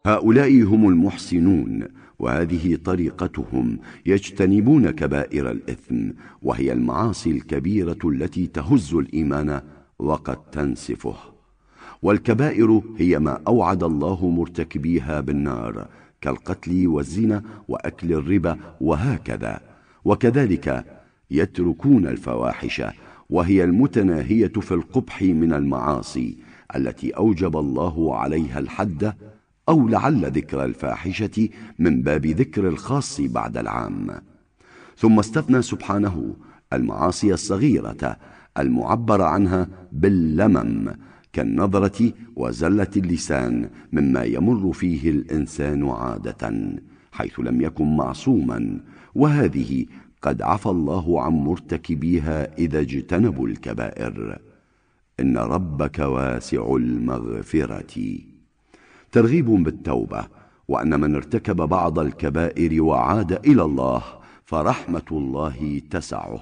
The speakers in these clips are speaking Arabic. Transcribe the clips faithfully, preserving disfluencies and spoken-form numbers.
هؤلاء هم المحسنون، وهذه طريقتهم، يجتنبون كبائر الإثم، وهي المعاصي الكبيرة التي تهز الإيمان وقد تنسفه. والكبائر هي ما أوعد الله مرتكبيها بالنار، كالقتل والزنا وأكل الربا وهكذا. وكذلك يتركون الفواحش، وهي المتناهية في القبح من المعاصي التي أوجب الله عليها الحد، أو لعل ذكر الفاحشة من باب ذكر الخاص بعد العام. ثم استثنى سبحانه المعاصي الصغيرة المعبر عنها باللمم، كالنظرة وزلة اللسان، مما يمر فيه الإنسان عادة، حيث لم يكن معصوما، وهذه قد عفى الله عن مرتكبيها إذا اجتنبوا الكبائر. إن ربك واسع المغفرة. ترغيب بالتوبة، وأن من ارتكب بعض الكبائر وعاد إلى الله فرحمة الله تسعه.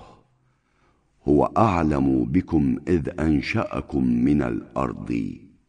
هو أعلم بكم إذ أنشأكم من الأرض.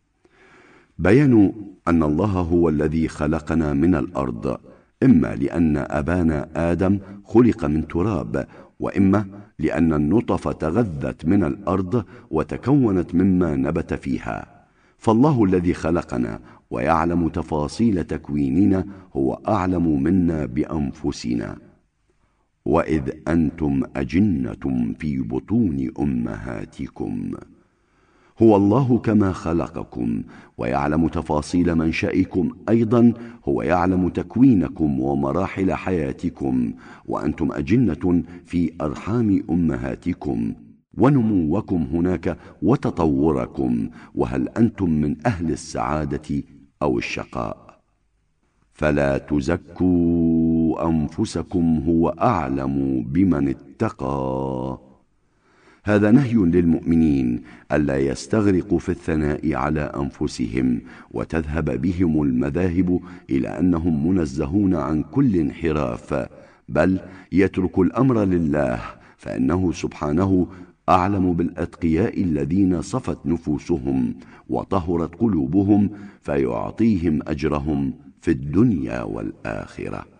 بيان أن الله هو الذي خلقنا من الأرض، إما لأن أبانا آدم خلق من تراب، وإما لأن النطفة تغذت من الأرض وتكونت مما نبت فيها. فالله الذي خلقنا ويعلم تفاصيل تكويننا هو أعلم منا بأنفسنا. وإذ أنتم أجنة في بطون أمهاتكم. هو الله كما خلقكم ويعلم تفاصيل منشئكم، أيضا هو يعلم تكوينكم ومراحل حياتكم، وأنتم أجنة في أرحام أمهاتكم، ونموكم هناك وتطوركم، وهل أنتم من أهل السعادة أو الشقاء. فلا تزكوا أنفسكم، هو أعلم بمن اتقى. هذا نهي للمؤمنين ألا يستغرقوا في الثناء على أنفسهم وتذهب بهم المذاهب إلى أنهم منزهون عن كل انحراف، بل يترك الأمر لله، فإنه سبحانه أعلم بالأتقياء الذين صفت نفوسهم وطهرت قلوبهم، فيعطيهم أجرهم في الدنيا والآخرة.